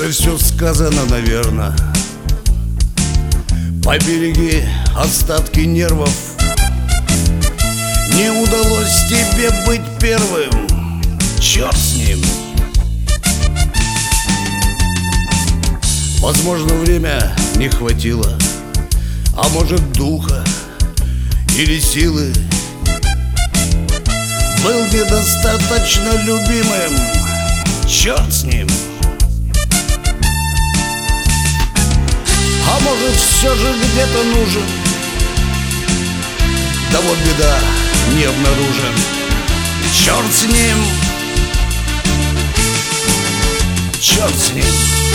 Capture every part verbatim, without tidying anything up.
Уже все сказано, наверно. Побереги остатки нервов. Не удалось тебе быть первым. Черт с ним. Возможно, время не хватило, а может, духа или силы. Был недостаточно любимым. Черт с ним. А может, все же где-то нужен. Да вот беда, не обнаружен. Черт с ним. Черт с ним.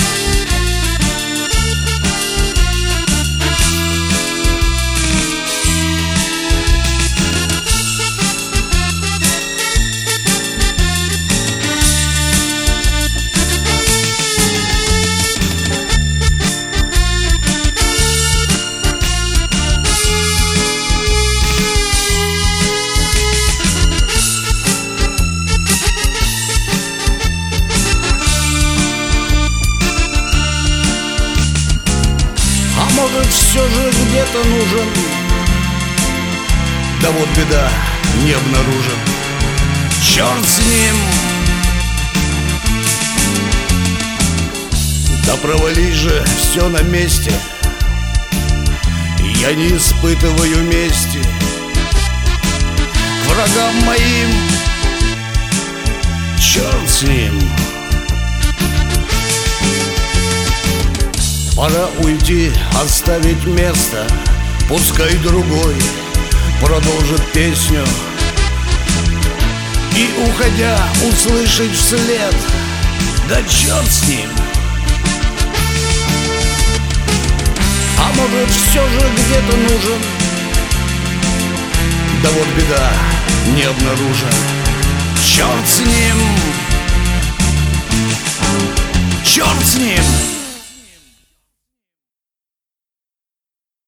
Может, все же где-то нужен. Да вот беда, не обнаружен. Черт с ним. Да провались же, все на месте. Я не испытываю мести к врагам моим. Черт с ним. Пора уйти, оставить место. Пускай другой продолжит песню. И, уходя, услышать вслед: да черт с ним. А может, все же где-то нужен. Да вот беда, не обнаружен. Черт с ним. Черт с ним.